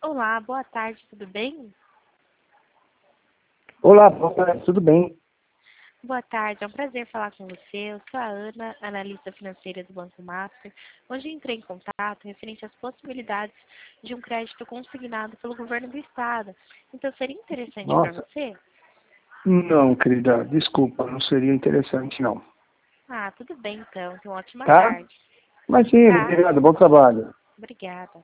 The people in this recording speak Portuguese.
Olá, boa tarde, tudo bem? Olá, boa tarde, tudo bem? Boa tarde, é um prazer falar com você. Eu sou a Ana, analista financeira do Banco Master. Hoje entrei em contato referente às possibilidades de um crédito consignado pelo governo do estado. Então, seria interessante para Nossa, você? não, querida, desculpa, não seria interessante, não. Ah, tudo bem então. Tenha uma ótima Tá? tarde. Imagina, Tá? obrigado, bom trabalho. Obrigada.